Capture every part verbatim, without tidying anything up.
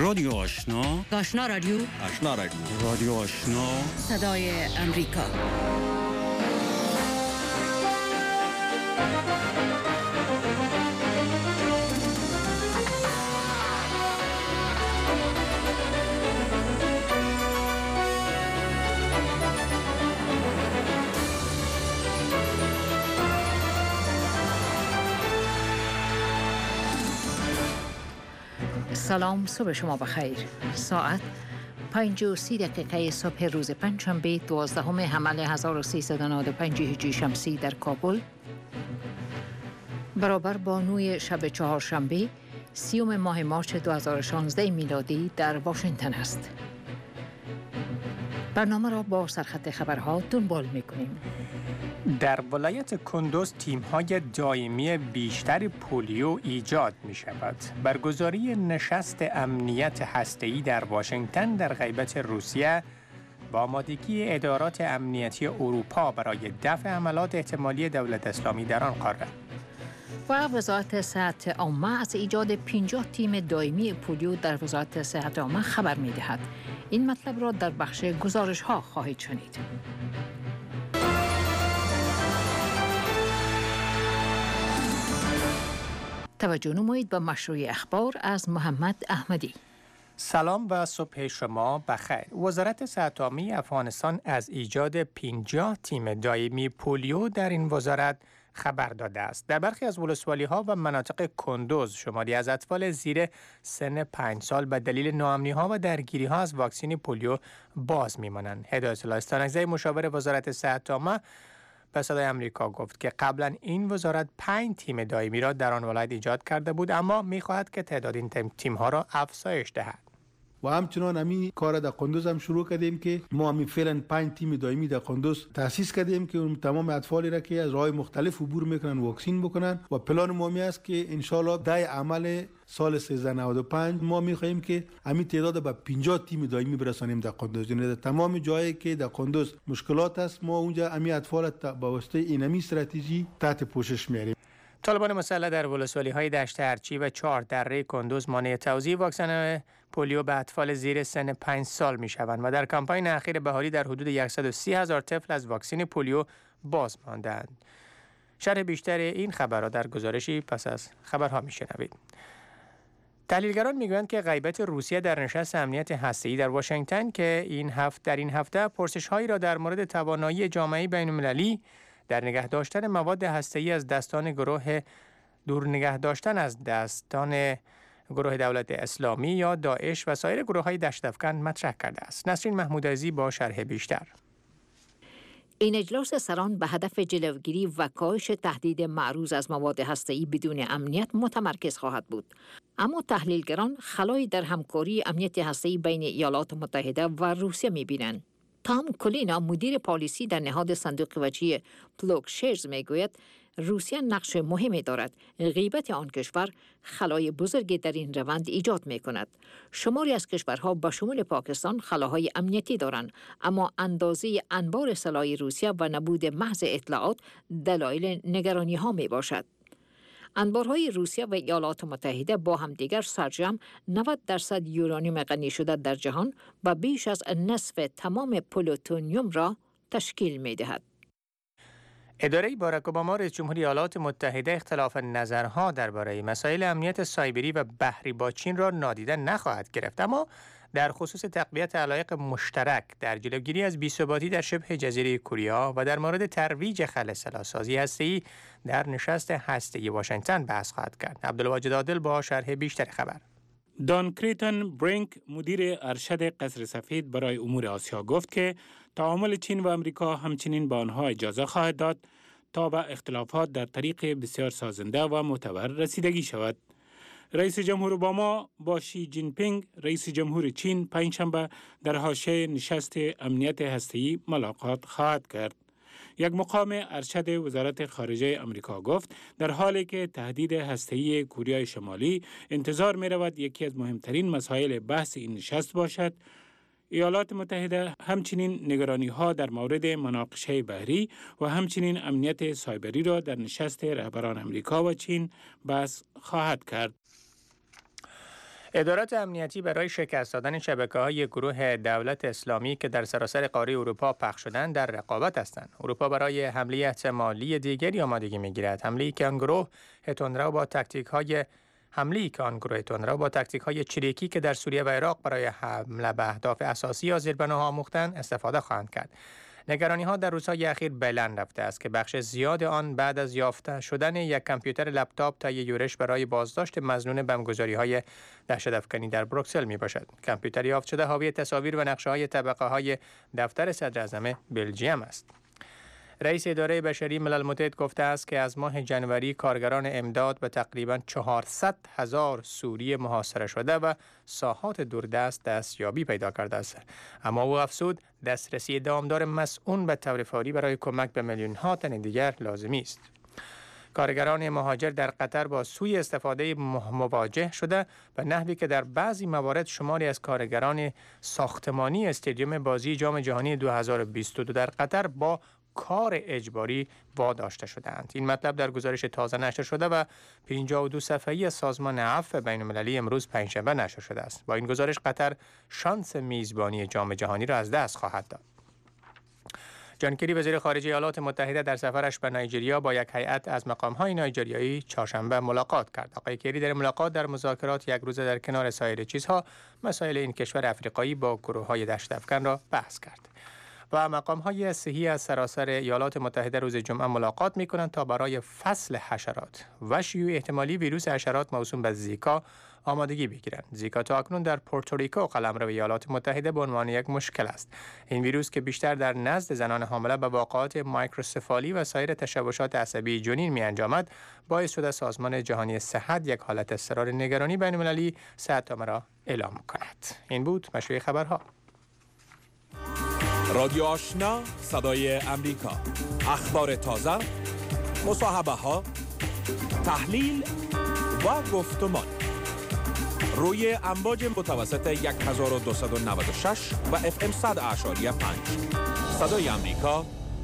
رادیو آشنا، آشنا رادیو آشنا رادیو رادیو آشنا، صدای امریکا. سلام، صبح شما بخیر. ساعت پنج و سی دقیقه صبح روز پنجشنبه دوازدهم حمل هزار و سیصد و نود و پنج هجری شمسی در کابل، برابر با نوی شب چهارشنبه سیوم ماه مارس دو هزار و شانزده میلادی در واشنگتن است. برنامه را با سرخط خبرها دنبال می‌کنیم. در ولایت کندوز تیم‌های دائمی بیشتر پولیو ایجاد می‌شود. برگزاری نشست امنیت هسته‌ای در واشنگتن در غیبت روسیه با آمادگی ادارات امنیتی اروپا برای دفع حملات احتمالی دولت اسلامی در آن قاره. و وزارت صحت عامه از ایجاد پنجاه تیم دائمی پولیو در وزارت صحت عامه خبر می‌دهد. این مطلب را در بخش گزارش‌ها خواهید شنید. توجه نمایید به مشروع اخبار از محمد احمدی. سلام و صبح شما بخیر. وزارت صحت عامه افغانستان از ایجاد پنجاه تیم دائمی پولیو در این وزارت خبر داده است. در برخی از ولسوالی‌ها و مناطق کندوز شماری از اطفال زیر سن پنج سال به دلیل ناامنی‌ها و درگیری‌ها از واکسن پولیو باز می‌مانند. هدایت الله استانکزی مشاور وزارت صحت عامه به صدای امریکا گفت که قبلا این وزارت پنج تیم دائمی را در آن ولایت ایجاد کرده بود، اما می‌خواهد که تعداد این تیم‌ها را افزایش دهد. و همچنان همی کار در قندوز هم شروع کردیم که ما همی فعلا پنج تیم دائمی در قندوز تاسیس کردیم که اون تمام اطفالی را که از راه مختلف عبور میکنن واکسین بکنن و پلان ما می است که ان شاء الله ده عمل سال سیزده نود و پنج ما میخواهیم که همین تعداد به پنجاه تیم دائمی برسانیم در قندوز. یعنی در تمام جایی که در قندوز مشکلات است ما اونجا همین اطفال با واسطه این همین استراتژی تحت پوشش میاریم. طالبان مسلح در ولسوالی‌های دشت ارچی و چهار دره کندوز مانع توزیع واکسن پولیو به اطفال زیر سن پنج سال می‌شوند و در کمپاین اخیر بهاری در حدود صد و سی هزار طفل از واکسن پولیو باز ماندند. شرح بیشتر این خبرها در گزارشی پس از خبرها می‌شنوید. تحلیلگران میگویند که غیبت روسیه در نشست امنیت هسته‌ای در واشنگتن که این هفته در این هفته پرسش‌هایی را در مورد توانایی جامعه بین‌المللی در نگه داشتن مواد هسته‌ای از دستان گروه دور نگه داشتن از دستان گروه دولت اسلامی یا داعش و سایر گروه‌های دشت افکن مطرح کرده است. نسرین محمودعزی با شرح بیشتر. این اجلاس سران به هدف جلوگیری و کاهش تهدید معروض از مواد هسته‌ای بدون امنیت متمرکز خواهد بود. اما تحلیلگران خلایی در همکاری امنیت هسته‌ای بین ایالات متحده و روسیه می‌بینند. تام کولینا مدیر پالیسی در نهاد صندوق وجهی پلوگشیرز میگوید روسیه نقش مهمی دارد. غیبت آن کشور خلای بزرگی در این روند ایجاد می کند. شماری از کشورها به شمول پاکستان خلاهای امنیتی دارند، اما اندازه انبار سلاح روسیه و نبود محض اطلاعات دلایل نگرانی ها می باشد. انبارهای روسیه و ایالات متحده با همدیگر سرجم نود درصد یورانیوم غنی شده در جهان و بیش از نصف تمام پلوتونیوم را تشکیل می دهد. اداره باراک اوباما رئیس جمهوری ایالات متحده اختلاف نظرها درباره مسائل امنیت سایبری و بحری با چین را نادیده نخواهد گرفت، اما در خصوص تقویت علایق مشترک در جلوگیری از بی‌ثباتی در شبه جزیره کره و در مورد ترویج خل سلاح‌سازی هسته‌ای در نشست هسته‌ای واشنگتن بحث خواهد کرد. عبدالواجد عادل با شرح بیشتر خبر. دان کریتن برینک مدیر ارشد قصر سفید برای امور آسیا گفت که تعامل چین و آمریکا همچنین به آنها اجازه خواهد داد تا به اختلافات در طریق بسیار سازنده و معتبر رسیدگی شود. رئیس جمهور اوباما با شی جین پینگ رئیس جمهور چین پنجشنبه در حاشیه نشست امنیت هسته‌ای ملاقات خواهد کرد. یک مقام ارشد وزارت خارجه آمریکا گفت در حالی که تهدید هسته‌ای کره شمالی انتظار می رود یکی از مهمترین مسائل بحث این نشست باشد، ایالات متحده همچنین نگرانی‌ها در مورد مناقشه بحری و همچنین امنیت سایبری را در نشست رهبران آمریکا و چین بحث خواهد کرد. ادارات امنیتی برای شکست دادن شبکه‌های گروه دولت اسلامی که در سراسر قاره اروپا پخش شدند در رقابت هستند. اروپا برای حمله احتمالی دیگری آمادگی می‌گیرد. حمله‌ای که آن گروه تندرو با تاکتیک‌های حمله‌ای که آن گروه تندرو با تاکتیک‌های چریکی که در سوریه و عراق برای حمله به اهداف اساسی یا زیربناها آموختند استفاده خواهند کرد. نگرانی‌ها در روزهای اخیر بلند رفته است که بخش زیاد آن بعد از یافته شدن یک کامپیوتر لپتاپ تا یک یورش برای بازداشت مظنون بمبگذاری‌های دهشت‌افکنی در بروکسل میباشد. کامپیوتر یافت شده حاوی تصاویر و نقشه‌های طبقه‌های دفتر صدراعظم بلژیم است. رئیس اداره بشری ملل متحد گفته است که از ماه جنوری کارگران امداد به تقریباً چهارصد هزار سوری محاصره شده و ساحات دوردست دستیابی پیدا کرده است. اما او افزود دسترسی دامدار مسئول به طور فوری برای کمک به میلیون ها تن دیگر لازمی است. کارگران مهاجر در قطر با سوء استفاده مواجه شده به نحوی که در بعضی موارد شماری از کارگران ساختمانی استادیوم بازی جام جهانی دو هزار و بیست و دو در قطر با کار اجباری واداشته شدند. این مطلب در گزارش تازه نشر شده و پنجاه و دو صفحه‌ای سازمان عفو بین‌المللی امروز پنجشنبه نشر شده است. با این گزارش قطر شانس میزبانی جام جهانی را از دست خواهد داد. جان کری وزیر خارجه ایالات متحده در سفرش به نایجریا با یک هیئت از مقام‌های نایجریایی چهارشنبه ملاقات کرد. آقای کری در ملاقات در مذاکرات یک روزه در کنار سایر چیزها مسائل این کشور افریقایی با گروه‌های دهشت‌افکن را بحث کرد. و مقام‌های صحی از سراسر ایالات متحده روز جمعه ملاقات می‌کنند تا برای فصل حشرات و شیوع احتمالی ویروس حشرات موسوم به زیکا آمادگی بگیرند. زیکا تا اکنون در پورتوریکو قلمرو ایالات متحده به عنوان یک مشکل است. این ویروس که بیشتر در نزد زنان حامله به واقعات مایکروسفالی و سایر تشوشات عصبی جنین می‌انجامد، باعث شده سازمان جهانی صحت یک حالت اضطرار نگرانی بین‌المللی صحت عامه را اعلام کند. این بود مشروع خبرها. رادیو آشنا، صدای امریکا، اخبار تازه، مصاحبه ها، تحلیل و گفتمان روی امواج متوسط هزار و دویست و نود و شش و اف ام صد اشاری پنج. صدای امریکا،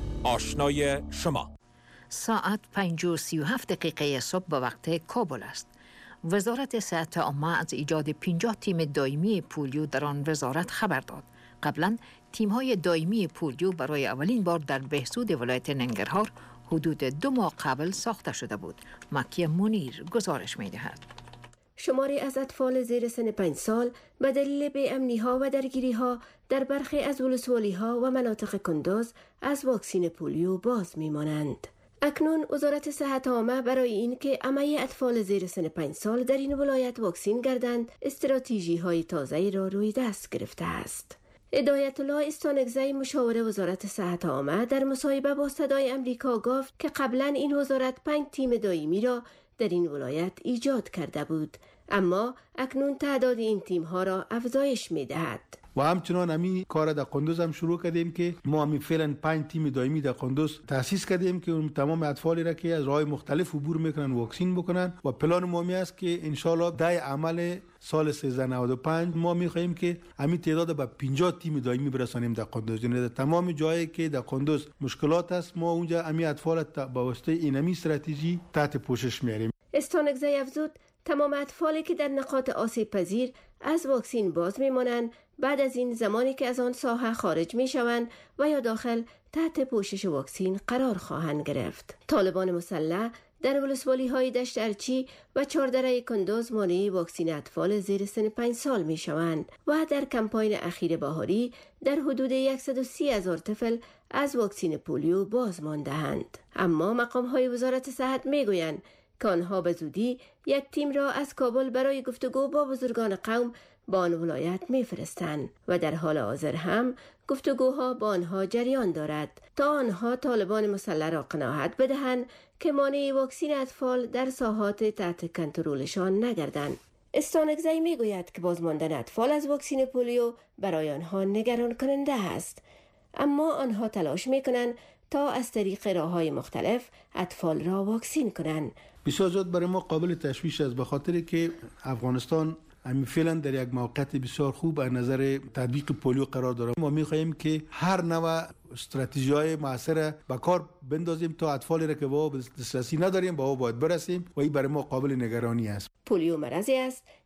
آشنای شما. ساعت پنج و سی و هفت دقیقه صبح به وقت کابل است. وزارت صحت عامه از ایجاد پنجاه تیم دائمی پولیو در آن وزارت خبر داد. قبلا تیم‌های دائمی پولیو برای اولین بار در بهسود ولایت ننگرهار حدود دو ماه قبل ساخته شده بود. مکی منیر گزارش می‌دهد. شماری از اطفال زیر سن پنج سال به دلیل بی‌امنی‌ها و درگیری‌ها در برخی از ولسوالی‌ها و مناطق کندوز از واکسین پولیو باز می‌مانند. اکنون وزارت صحت عامه برای اینکه همه اطفال زیر سن پنج سال در این ولایت واکسین گردند، استراتژی‌های تازه‌ای را روی دست گرفته است. هدایت الله استانگزی مشاور وزارت صحت عامه در مصاحبه با صدای امریکا گفت که قبلا این وزارت پنج تیم دائمی را در این ولایت ایجاد کرده بود، اما اکنون تعداد این تیم ها را افزایش می دهد. و همچنان امی کار در قندوز هم شروع کردیم که ما امی فعلا پنج تیم دائمی در قندوز تاسیس کردیم که اون تمام اطفالی را که از راه مختلف عبور میکنن واکسین بکنن و پلان ما می است که ان شاء الله در عمل سال سیزده نود و پنج ما می‌خواهیم که همین تعداد به پنجاه تیم دائمی برسانیم در قندوز. یعنی در تمام جایی که در قندوز مشکلات است ما اونجا همین اطفال با واسطه این همین استراتژی تحت پوشش میاریم. استانگزی افزود تمام اطفالی که در نقاط آسیب پذیر از واکسین باز میمانند بعد از این زمانی که از آن ساحه خارج میشوند و یا داخل تحت پوشش واکسین قرار خواهند گرفت. طالبان مسلح در ولسوالی های دشت ارچی و چهاردره کندوز مانع واکسین اطفال زیر سن پنج سال می شوند و در کمپاین اخیر بهاری در حدود صد و سی هزار طفل از واکسین پولیو باز مانده‌اند. اما مقام های وزارت صحت می گویند که آنها به زودی یک تیم را از کابل برای گفتگو با بزرگان قوم با آن ولایت می‌فرستند و در حال حاضر هم گفتگوها با آنها جریان دارد تا آنها طالبان مسلح را قناعت بدهند که مانع واکسین اطفال در ساحات تحت کنترلشان نگردند. استانگزی میگوید که بازماندن اطفال از واکسین پولیو برای آنها نگران کننده است، اما آنها تلاش میکنند تا از طریق راه‌های مختلف اطفال را واکسین کنند. بسیار زیاد برای ما قابل تشویش است به خاطر که افغانستان همین فعلا در یک موقعیت بسیار خوب از نظر تطبیق پولیو قرار داره. ما می‌خواهیم که هر نوع استراتژی‌های معاصر به کار بندازیم تا اطفالی را که با دسترسی نداریم با او باید برسیم و این برای ما قابل نگرانی است. پولیو مرضی است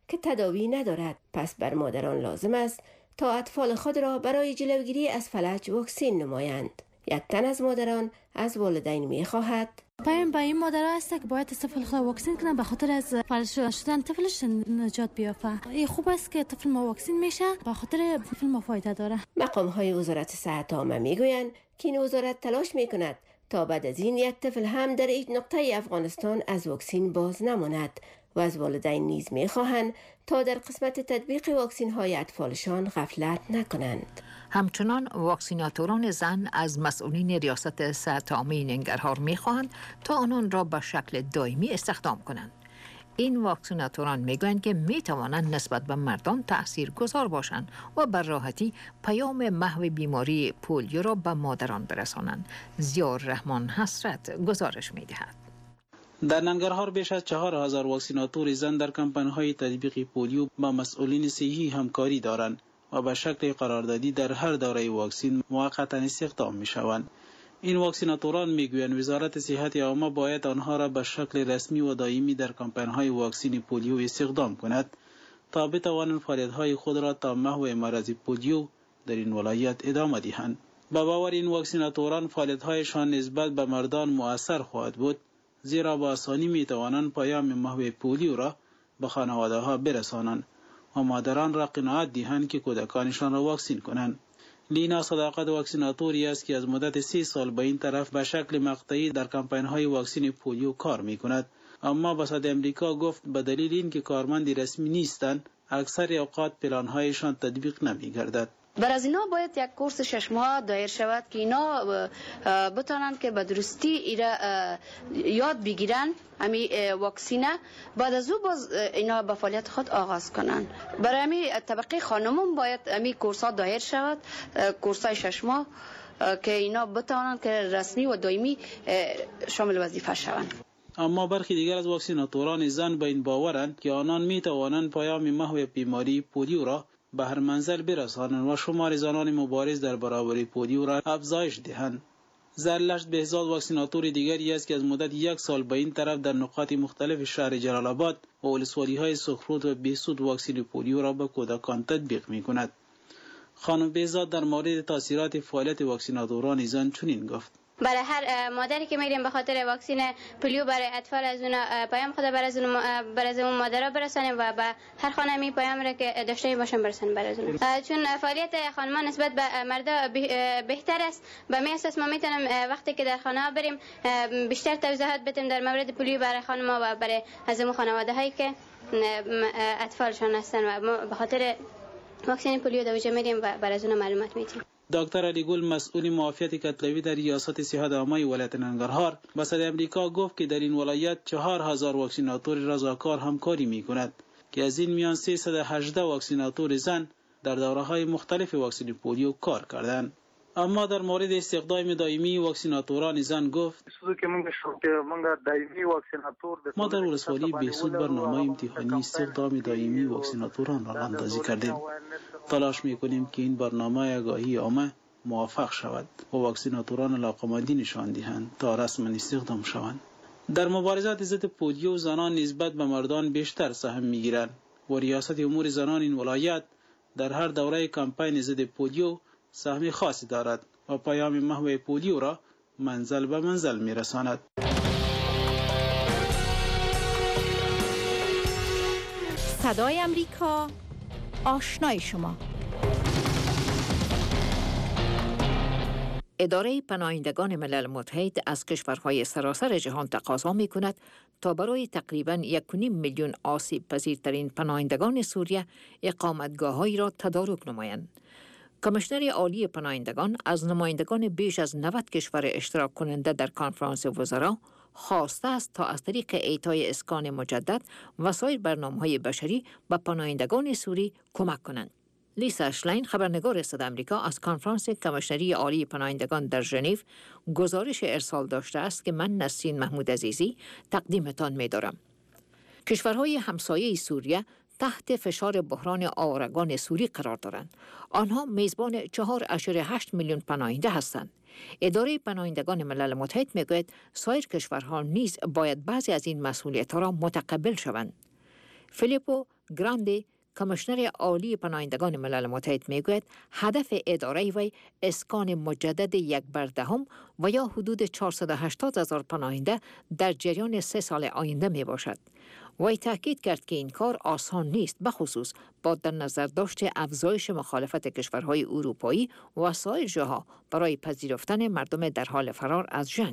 که تداوی ندارد. پس بر مادران لازم است تا اطفال خود را برای جلوگیری از فلج واکسین نمایند. یک تن از مادران از والدین می خواهد پیام به این مادرها است که باید طفل خود واکسین کنن به خاطر از فلج شدن طفلش نجات بیافته. این خوب است که طفل ما واکسین میشه، به خاطر طفل ما فایده داره. مقام های وزارت صحت عامه میگویند که این وزارت تلاش میکند تا بعد از این یک طفل هم در هیچ نقطه افغانستان از واکسین باز نماند و از والدین نیز میخواهند تا در قسمت تطبیق واکسین های اطفالشان غفلت نکنند. همچنان واکسیناتوران زن از مسئولین ریاست صحت عامه ننگرهار می‌خواهند تا آنان را به شکل دائمی استخدام کنند. این واکسیناتوران میگویند که میتوانند نسبت به مردان تاثیرگذار باشند و بر راحتی پیام محو بیماری پولیو را به مادران برسانند. ضیاء الرحمن حسرت گزارش می‌دهد. در ننگرهار بیش از چهار هزار واکسیناتور زن در کمپین‌های تطبیق پولیو با مسئولین صحی همکاری دارند و به شکل قراردادی در هر دوره واکسین موقتا استخدام می شوند. این واکسیناتوران می گویند وزارت صحت عامه باید آنها را به شکل رسمی و دائمی در کمپین‌های واکسین پولیو استخدام کند تا بتوانند فعالیت‌های خود را تا محو مرض پولیو در این ولایت ادامه دهند. با باور این واکسیناتوران فعالیت‌هایشان نسبت به مردان مؤثر خواهد بود، زیرا با آسانی می توانند پیام محو پولیو را به خانواده‌ها برسانند و مادران را قناعت دهند که کودکانشان را واکسین کنند. لینا صداقت واکسیناتوری است که از مدت سی سال به این طرف به شکل مقطعی در کمپین‌های واکسین پولیو کار می‌کند، اما به صدای امریکا گفت به دلیل اینکه کارمندی رسمی نیستند، اکثر اوقات پلان‌هایشان تطبیق نمی‌گردد. بر از اینا باید یک کورس شش ماه دایر شود که اینا بتانند که به درستی ایرا یاد بگیرن امی واکسینه، بعد از او باز اینا به فعالیت خود آغاز کنن. برای امی طبقه خانمون باید امی کورس ها دایر شود، کورس های شش ماه که اینا بتانند که رسمی و دائمی شامل وظیفه شوند. اما برخی دیگر از واکسیناتوران زن به این باورند که آنان می توانند پیام محو بیماری پولیو را به هر منزل برسانند و شمار زنان مبارز در برابر پولیو را افزایش دهند. زرلشت بهزاد واکسیناتور دیگری است که از مدت یک سال به این طرف در نقاط مختلف شهر جلال آباد و ولسوالی‌های سخرود و بهسود واکسین پولیو را به کودکان تطبیق می‌کند. خانم بهزاد در مورد تاثیرات فعالیت واکسیناتوران زن چنین گفت: برای هر مادری که میریم به خاطر واکسین پولیو برای اطفال از اون پیام خود برای از اون برای از اون مادرها برسانیم و به هر خانه می پیام را که داشته باشن برسانیم برای از اون، چون فعالیت خانمان نسبت به مردا بهتر است. به می اساس ما میتونیم وقتی که در خانه ها بریم بیشتر توضیحات بدیم در مورد پولیو برای خانم‌ها و برای از اون خانواده هایی که اطفالشان هستن و ما به خاطر واکسین پولیو دوجه میریم و برای از اون معلومات میدیم. دکتر علی گل مسئول معافیت کتلوی در ریاست صحت عامه ولایت ننگرهار به صدای امریکا گفت که در این ولایت چهار هزار واکسیناتور رضاکار همکاری می کند که از این میان سیصد و هجده واکسیناتور زن در دوره‌های مختلف واکسن پولیو کار کردند. اما در مورد استخدام دائمی واکسیناتوران زن گفت: ما در ولسوالی بهسود برنامه امتحانی استخدام دائمی واکسیناتوران را اندازی کردیم. تلاش میکنیم که این برنامه آگاهی عامه موفق شود و واکسیناتوران علاقه‌مندی نشان دهند تا رسما استخدام شوند. در مبارزات ضد پولیو زنان نسبت به مردان بیشتر سهم میگیرند و ریاست امور زنان این ولایت در هر دوره کمپین ضد پولیو سهم خاصی دارد و پیام محو پولیو را منزل به منزل میرساند. صدای امریکا، آشنای شما. اداره پناهندگان ملل متحد از کشورهای سراسر جهان تقاضا می کند تا برای تقریباً یک و نیم میلیون آسیب پذیرترین پناهندگان سوریه اقامتگاه‌هایی را تدارک نمایند. کمیشنر عالی پناهندگان از نمایندگان بیش از نود کشور اشتراک کننده در کنفرانس وزرا خواسته است تا از طریق اعطای اسکان مجدد و سایر برنامه‌های بشری به پناهندگان سوری کمک کنند. لیسا شلین خبرنگار صدای آمریکا از کنفرانس کمیشنری عالی پناهندگان در ژنو گزارش ارسال داشته است که من نسرین محمود عزیزی تقدیمتان می‌دارم. کشورهای همسایه سوریه تحت فشار بحران آوارگان سوری قرار دارند. آنها میزبان چهار اشاره هشت میلیون پناهنده هستند. اداره پناهندگان ملل متحد میگوید سایر کشورها نیز باید بعضی از این مسئولیت‌ها را متقبل شوند. فیلیپو گراندی کمیشنر عالی پناهندگان ملل متحد میگوید هدف اداره وی اسکان مجدد یک بر دهم و یا حدود چهارصد و هشتاد هزار پناهنده در جریان سه سال آینده می باشد. وی تاکید کرد که این کار آسان نیست، بخصوص با در نظر داشت افزایش مخالفت کشورهای اروپایی و سایر جاها برای پذیرفتن مردم در حال فرار از جنگ.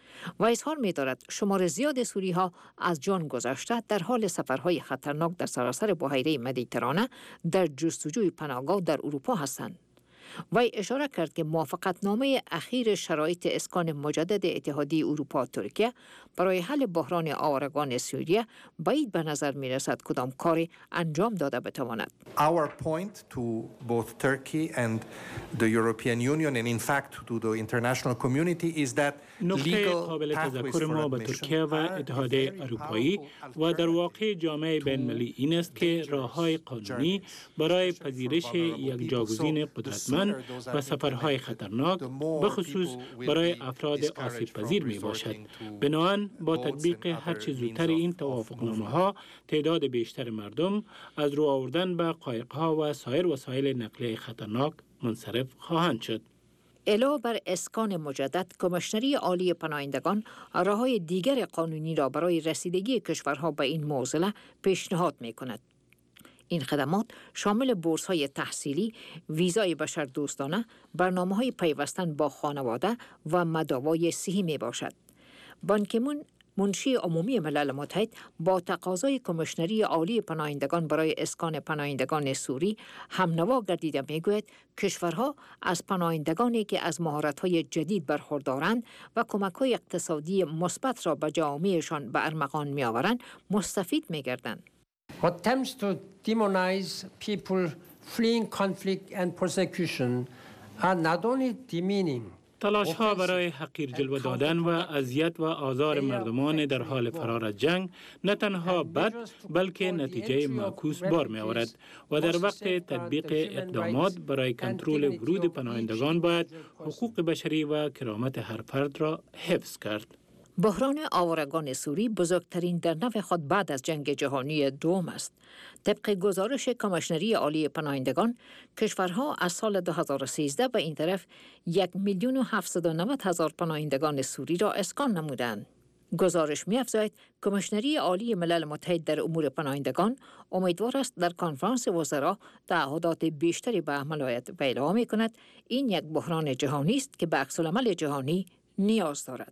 و اظهار می دارد شمار زیاد سوری ها از جان گذشته در حال سفرهای خطرناک در سراسر بحیره مدیترانه در جستجوی پناهگاه در اروپا هستند. و اشاره کرد که موافقتنامه اخیر شرایط اسکان مجدد اتحادیه اروپا و ترکیه برای حل بحران آوارگان سوریه باید به نظر می رسد کدام کاری انجام داده بتواند. Our point to both Turkey and the European Union and in fact to the international community is that نقطه قابل تذکر ما به ترکیه و اتحادیه اروپایی و در واقع جامعه بین‌المللی این است که راه‌های قانونی برای پذیرش یک جاگزین قدرتمند و سفرهای خطرناک به خصوص برای افراد آسیب پذیر می باشد. بنابراین با تطبیق هر چه زودتر این توافقنامه‌ها تعداد بیشتر مردم از رو آوردن به قایق‌ها و سایر وسایل نقلیه خطرناک منصرف خواهند شد. علاوه بر اسکان مجدد، کمیشنری عالی پناهندگان راه‌های دیگر قانونی را برای رسیدگی کشورها به این معضله پیشنهاد می‌کند. این خدمات شامل بورس‌های تحصیلی، ویزای بشردوستانه، برنامه‌های پیوستن با خانواده و مداوای صحی میباشد. بان کی مون منشی عمومی ملل متحد با تقاضای کمیشنری عالی پناهندگان برای اسکان پناهندگان سوری همنوا گردیده میگوید کشورها از پناهندگانی که از مهارت‌های جدید برخوردارند و کمک‌های اقتصادی مثبت را به جوامعشان به ارمغان می‌آورند مستفید می‌گردند. Attempts to demonize people fleeing conflict and persecution are not only demeaning. تلاش ها برای حقیر جلوه دادن و اذیت و آزار مردمان در حال فرار از جنگ نه تنها بد بلکه نتیجه معکوس بار می آورد و در وقت تطبیق اقدامات برای کنترل ورود پناهندگان باید حقوق بشری و کرامت هر فرد را حفظ کرد. بحران آوارگان سوری بزرگترین در نوع خود بعد از جنگ جهانی دوم است. طبق گزارش کمیشنری عالی پناهندگان، کشورها از سال دو هزار و سیزده به این طرف یک میلیون و هفتصد و نود هزار پناهندگان سوری را اسکان نمودند. گزارش می‌افزاید کمیشنری عالی ملل متحد در امور پناهندگان امیدوار است در کنفرانس وزرا تعهدات بیشتری به عمل آید و اعلام می‌کند این یک بحران جهانی است که به عکس‌العمل جهانی نیاز دارد.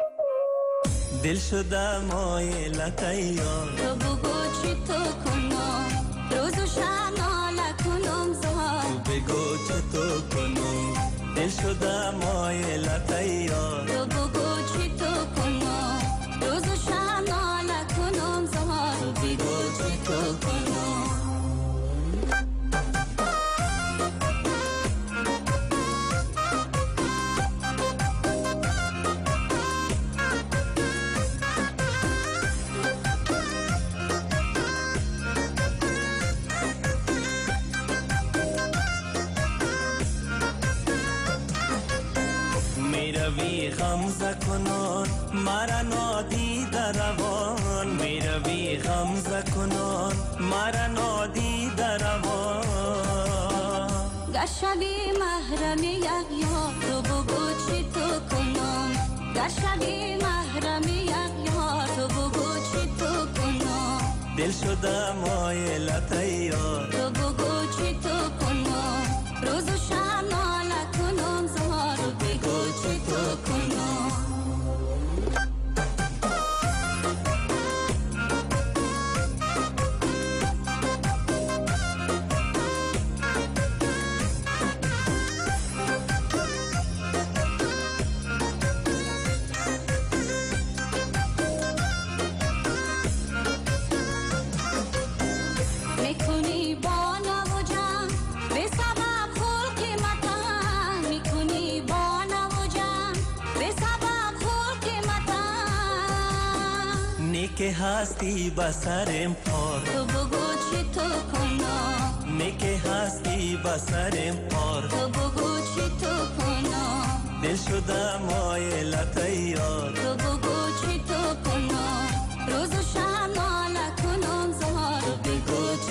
دل شده مایلتای تو بگو چی تو کنم روز و شب ناله کنم زها تو بگو چی تو کنم دل شده مایلتای تو بگو چی تو کنم روز و شب ناله کنم زها تو بگو چی تو کنم میروی غمزه کنان مرا نادید روان میروی غمزه کنان مرا نادید روان گشبی محرم یک یار تو بگو چی تو کنم گشبی محرم یک یار تو بگو چی تو کنم دل شده مایلت یار تو بگو چی تو کنم روز و شب ناله کنم زهار تو بگو چی تو کنم که هستی بسرم پار تو بگو چی تو کنم نیکه هستی بسرم پار تو بگو چی تو کنم دل شده مایلت یار تو بگو چی تو کنم روز و شب ناله کنم زهار تو بگو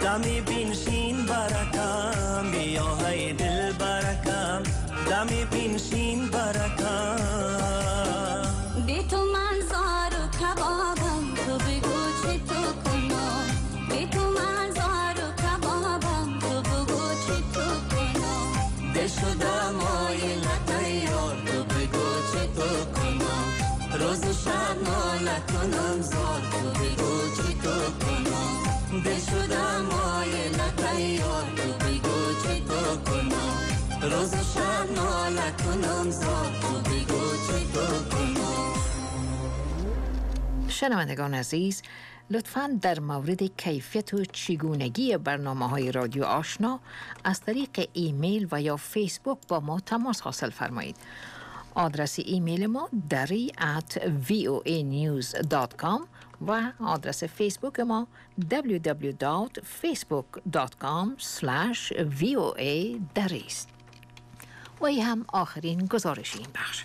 دمی بینشین برکم بیا های دل برکم دمی بینشین برکم بی تو من زار و کبابم تو بگو چی تو کنم بی تو من زار و کبابم تو بگو چی تو کنم دل شدم مایلت یار تو بگو چی تو کنم روز و شب ناله کنم زار تو بگو چی تو کنم دل شدم مایلت یار تو بگو چی تو کنم روز و شب ناله کنم زار تو بگو چی تو کنم. شنوندگان عزیز، لطفاً در مورد کیفیت و چگونگی برنامه‌های رادیو آشنا از طریق ایمیل و یا فیسبوک با ما تماس حاصل فرمایید. آدرس ایمیل ما دری ات وی او ای نیوز دات کام و آدرس فیسبوک ما دبلیو دبلیو دبلیو دات فیسبوک دات کام اسلش وی او ای دری است. و این هم آخرین گزارش این بخش.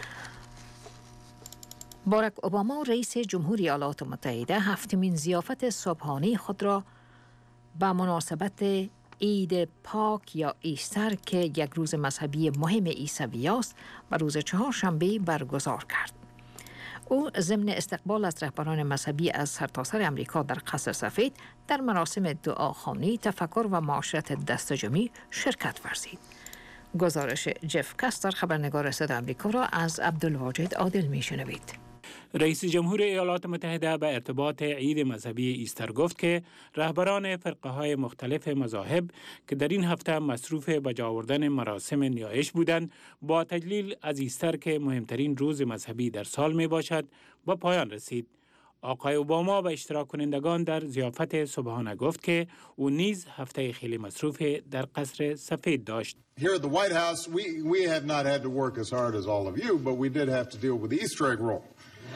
باراک اوباما رئیس جمهوری ایالات متحده هفتمین ضیافت صبحانه خود را به مناسبت عید پاک یا ایستر که یک روز مذهبی مهم عیسوی است و روز چهارشنبه برگزار کرد. او ضمن استقبال از رهبران مذهبی از سرتاسر امریکا در قصر سفید در مراسم دعاخوانی، تفکر و معاشرت دستجمعی شرکت ورزید. گزارش جف کستر خبرنگار صدای آمریکا را از عبدالواجد عادل میشنوید. رئیس جمهور ایالات متحده به ارتباط عید مذهبی ایستر گفت که رهبران فرقه های مختلف مذاهب که در این هفته مصروف به جا آوردن مراسم نیایش بودند، با تجلیل از ایستر که مهمترین روز مذهبی در سال می باشد به پایان رسید. آقای اوباما به اشتراک کنندگان در ضیافت صبحانه گفت که او نیز هفته خیلی مصروف در قصر سفید داشت. Here at the White House, we we have not had to work as hard as all of you, but we did have to deal with the Easter egg roll.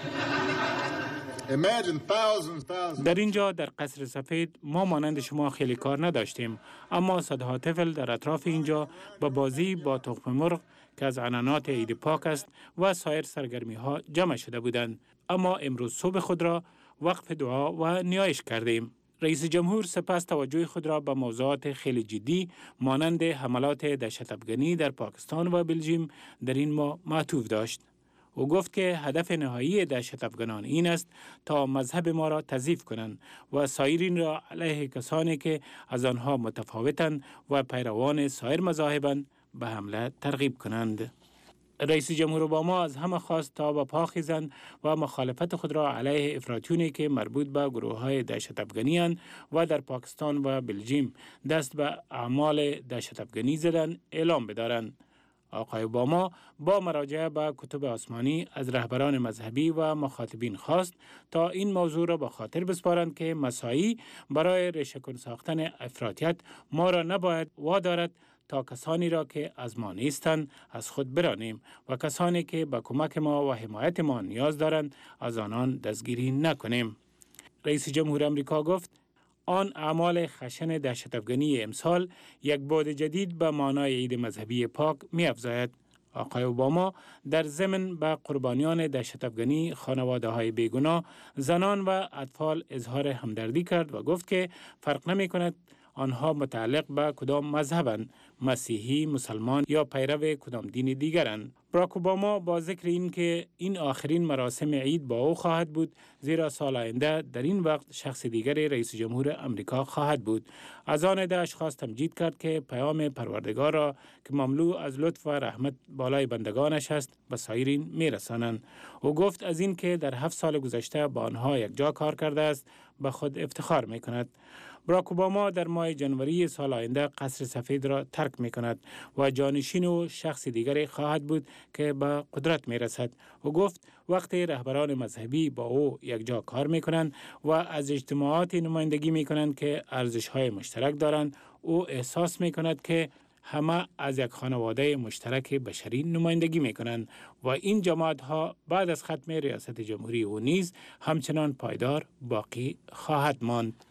Imagine thousands, thousands. در اینجا در قصر سفید ما مانند شما خیلی کار نداشتیم، اما صدها طفل در اطراف اینجا با بازی با تخم مرغ که از عنعنات عید پاک است و سایر سرگرمی ها جمع شده بودند. اما امروز صبح خود را وقف دعا و نیایش کردیم. رئیس جمهور سپس توجه خود را به موضوعات خیلی جدی مانند حملات دهشت‌افغانی در پاکستان و بلژیم در این ماه معطوف داشت. او گفت که هدف نهایی دهشت‌افغانان این است تا مذهب ما را تضعیف کنند و سایرین را علیه کسانی که از آنها متفاوتند و پیروان سایر مذاهبند به حمله ترغیب کنند. رئیس جمهور اوباما از همه خواست تا به پا خیزند و مخالفت خود را علیه افراطیونی که مربوط به گروه‌های دهشت‌افغانی اند و در پاکستان و بلژیم دست به اعمال دهشت‌افغانی زدن اعلام بدارند. آقای اوباما با مراجعه به کتب آسمانی از رهبران مذهبی و مخاطبین خواست تا این موضوع را به خاطر بسپارند که مساعی برای ریشه‌کن ساختن افراطیت ما را نباید وادارد تا کسانی را که از ما نیستند از خود برانیم و کسانی که به کمک ما و حمایت ما نیاز دارند از آنان دستگیری نکنیم. رئیس جمهور آمریکا گفت آن اعمال خشن دهشت‌افغانی امسال یک بعد جدید به معنای عید مذهبی پاک می‌افزاید. آقای اوباما در ضمن به قربانیان دهشت‌افغانی، خانواده‌های بیگناه، زنان و اطفال اظهار همدردی کرد و گفت که فرق نمی‌کند آنها متعلق به کدام مذهبند، مسیحی، مسلمان یا پیرو کدام دین دیگرند. باراک اوباما با ذکر این که این آخرین مراسم عید با او خواهد بود، زیرا سال آینده در این وقت شخص دیگر رئیس جمهور امریکا خواهد بود، از آن ده اشخاص تمجید کرد که پیام پروردگار را که مملو از لطف و رحمت بالای بندگانش است به سایرین میرسانند. او گفت از این که در هفت سال گذشته با آنها یک جا کار کرده است به خود افتخار میکند. باراک اوباما در ماه جنوری سال آینده قصر سفید را ترک می کند و جانشین و شخص دیگری خواهد بود که به قدرت می رسد. او گفت وقتی رهبران مذهبی با او یک جا کار می کنند و از اجتماعاتی نمایندگی می کنند که ارزش های مشترک دارند، او احساس می کند که همه از یک خانواده مشترک بشری نمایندگی می کنند و این جماعت ها بعد از ختم ریاست جمهوری او نیز همچنان پایدار باقی خواهد ماند.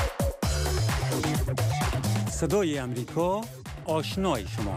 صدای امریکا، آشنای شما.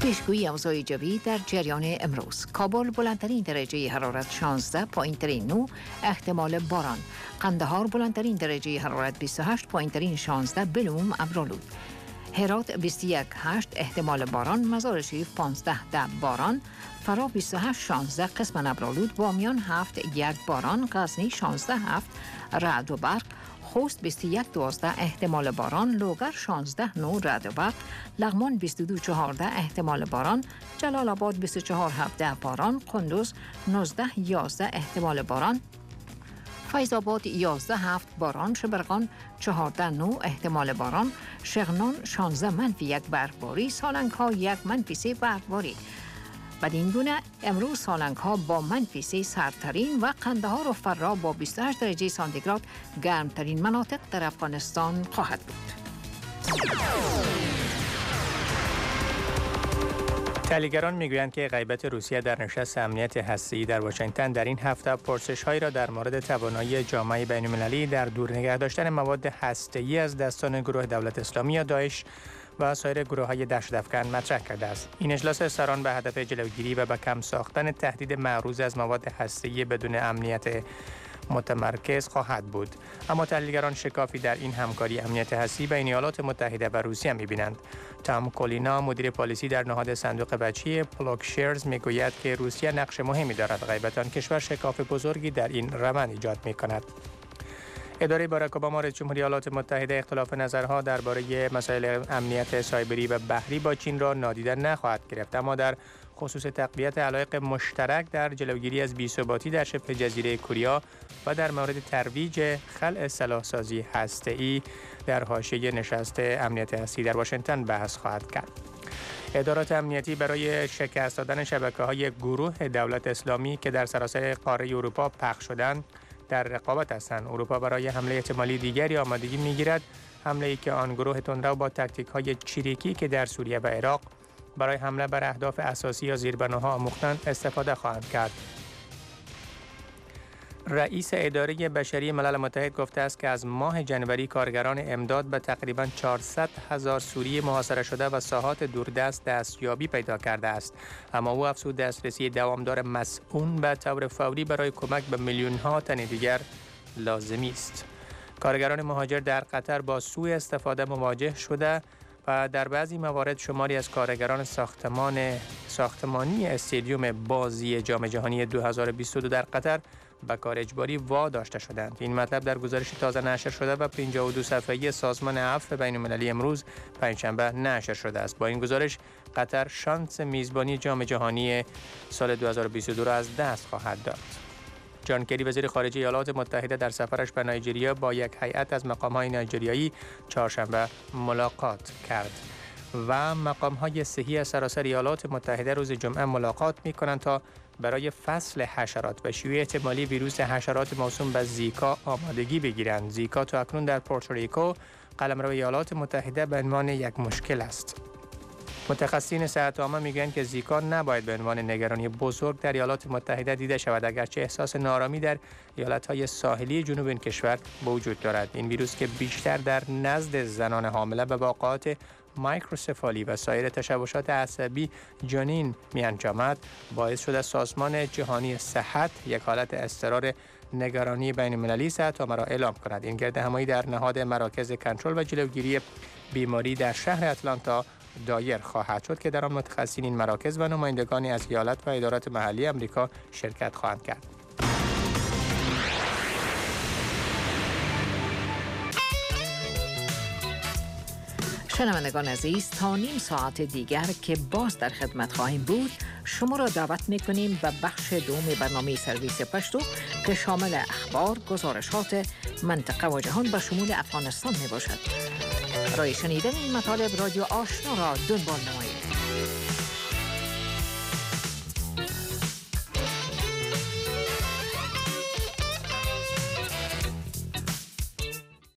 پیشگویی اوضاع جوی در جریان امروز. کابل بلندترین درجه حرارت شانزده، پایینترین نه، احتمال باران. قندهار بلندترین درجه حرارت بیست و هشت، پایینترین شانزده، بلوم ابرآلود. هرات بیست و یک، هشت، احتمال باران. مزار شریف پانزده، ده، باران. فرا بیست و هشت، شانزده، قسماً ابرآلود. بامیان هفت، یک، باران. غزنی شانزده، هفت، رعد و برق. خوست بیست و یک، دوازده، احتمال باران. لوگر شانزده، نه، رعد و برق. لغمان بیست و دو، چهارده، احتمال باران. جلال آباد بیست و چهار، هفده، باران. قندوز نوزده، یازده، احتمال باران. فیض آباد یازده، هفت، باران. شبرغان چهارده، نه، احتمال باران. شغنان شانزده، منفی یک، برفباری. سالنگ ها یک، منفی سه، برفباری. بدین گونه امروز سالنگ ها با منفی سه سردترین و قندهار و فرا با بیست و هشت درجه سانتیگراد گرمترین مناطق در افغانستان خواهد بود. تحلیلگران میگویند که غیبت روسیه در نشست امنیت هسته‌ای در واشنگتن در این هفته پرسش‌هایی را در مورد توانایی جامعه بین‌المللی در دور نگه داشتن مواد هسته‌ای از دستان گروه دولت اسلامی یا داعش و سایر گروه‌های دهشت‌افکن مطرح کرده است. این اجلاس سران به هدف جلوگیری و به کم ساختن تهدید معروض از مواد هسته‌ای بدون امنیت متمرکز خواهد بود. اما تحلیلگران شکافی در این همکاری امنیت هسته‌ای بین ایالات متحده و روسیه می‌بینند. تام کولینا مدیر پالیسی در نهاد صندوق بچی پلوکشرز میگوید که روسیه نقش مهمی دارد. غیبت آن کشور شکاف بزرگی در این روند ایجاد می‌کند. اداره باراک اوباما رئیس جمهوری ایالات متحده اختلاف نظرها درباره مسائل امنیت سایبری و بحری با چین را نادیده نخواهد گرفت، اما در خصوص تقویت علایق مشترک در جلوگیری از بی‌ثباتی در شبه جزیره کوریا و در مورد ترویج خلع سلاح‌سازی هسته‌ای در حاشیه نشست امنیت هسته‌ای در واشنگتن بحث خواهد کرد. ادارات امنیتی برای شکست دادن شبکه‌های گروه دولت اسلامی که در سراسر قاره اروپا پخش شدند در رقابت هستند. اروپا برای حمله احتمالی دیگری آمادگی می‌گیرد، حمله‌ای که آن گروه تندرو با تاکتیک‌های چریکی که در سوریه و عراق برای حمله بر اهداف اساسی یا زیربناها آموختند استفاده خواهند کرد. رئیس اداره بشری ملل متحد گفته است که از ماه جنوری کارگران امداد به تقریباً چهارصد هزار سوری محاصره شده و ساحات دوردست دستیابی پیدا کرده است. اما او افزود دسترسی دوامدار مسئول به طور فوری برای کمک به میلیون‌ها تن دیگر لازمی است. کارگران مهاجر در قطر با سوء استفاده مواجه شده و در بعضی موارد شماری از کارگران ساختمان ساختمانی استادیوم بازی جام جهانی دو هزار و بیست و دو در قطر به کار اجباری واداشته شدند. این مطلب در گزارش تازه نشر شده و پنجاه و دو صفحه‌ای سازمان عفو بین‌المللی امروز پنجشنبه نشر شده است. با این گزارش قطر شانس میزبانی جام جهانی سال دو هزار و بیست و دو را از دست خواهد داد. جان کری وزیر خارجه ایالات متحده در سفرش به نایجریا با یک هیئت از مقام‌های نایجریایی چهارشنبه ملاقات کرد و مقام‌های صحی از سراسر ایالات متحده روز جمعه ملاقات می‌کنند تا برای فصل حشرات و شیوع احتمالی ویروس حشرات موسوم به زیکا آمادگی بگیرند. زیکا تا اکنون در پورتوریکو قلمرو ایالات متحده به عنوان یک مشکل است. متخصصین صحت عامه میگویند که زیکا نباید به عنوان نگرانی بزرگ در ایالات متحده دیده شود، اگرچه احساس نارامی در ایالت‌های ساحلی جنوب این کشور وجود دارد. این ویروس که بیشتر در نزد زنان حامله به واقعات مایکروسفالی و سایر تشوشات عصبی جنین می‌انجامد، باعث شده سازمان جهانی صحت یک حالت اضطرار نگرانی بین‌المللی صحت عامه را اعلام کند. این گردهمایی در نهاد مراکز کنترل و جلوگیری بیماری در شهر اتلانتا دایر خواهد شد که در آن متخصصین این مراکز و نمایندگانی از ایالت و ادارات محلی آمریکا شرکت خواهند کرد. شنوندگان عزیز، تا نیم ساعت دیگر که باز در خدمت خواهیم بود شما را دعوت میکنیم به بخش دوم برنامه سرویس پشتو که شامل اخبار، گزارشات منطقه و جهان به شمول افغانستان می باشد. برای شنیدن این مطالب رادیو آشنا را دنبال نمایید.